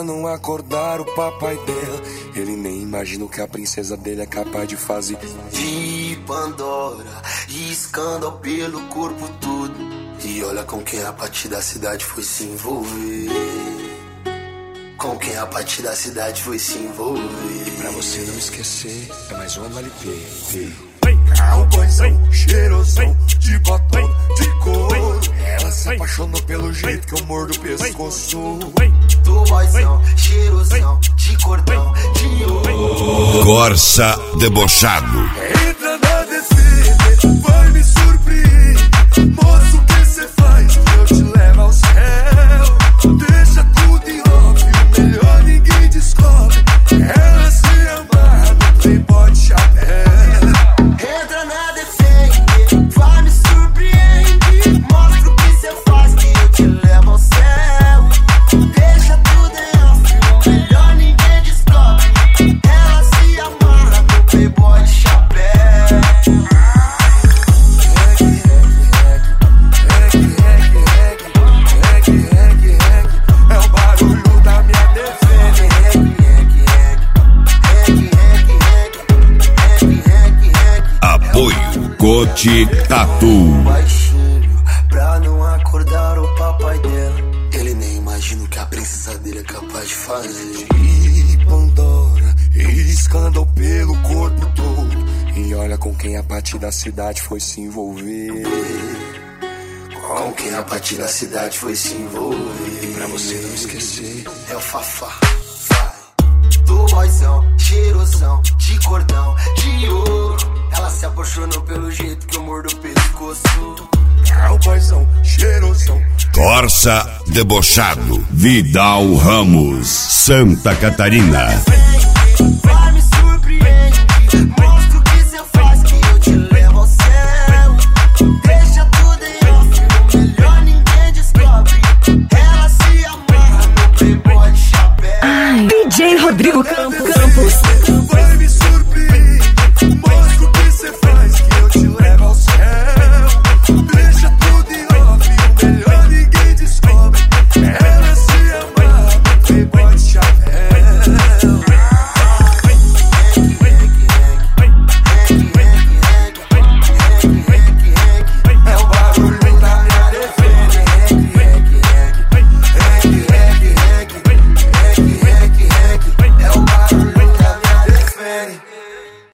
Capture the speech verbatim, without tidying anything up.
não acordar o papai dela. Ele nem imagina o que a princesa dele é capaz de fazer. De Pandora e escândalo pelo corpo todo. E olha com quem a partir da cidade foi se envolver. Com quem a partir da cidade foi se envolver. Pra você não esquecer, é mais um L P. Cowboyzão, cheirosão, de botão, de couro. Ela se apaixonou pelo jeito que eu mordo o pescoço. Do boyzão, cheirosão, de cordão, de ouro. Corsa debochado. Entra na descida, vai me surpreender. Moço, o que cê faz? Eu te levo ao céu. Deixa tudo em off, melhor ninguém descobre. Ela se amarra no playboy de chapéu. Entra na defende, vai me surpreender. Mostra o que cê faz que eu te levo ao céu. Deixa tudo em off, melhor ninguém descobre. Ela se amarra no playboy de chapéu. É o barulho da minha defesa. Apoio Cote Tatu. Baixinho, pra não acordar o papai dela. Ele nem imagina o que a princesa dele é capaz de fazer. E Pandora, e escândalo pelo corpo todo. E olha com quem a partir da cidade foi se envolver. Com quem a partir da cidade foi se envolver. Pra você não esquecer, é o Fafá. Vai. Do boyzão, cheirosão, de cordão, de ouro. Ela se apaixonou pelo jeito que eu mordo o pescoço. Cowboyzão, cheirosão. Corsa debochado. Vidal Ramos, Santa Catarina. Vem,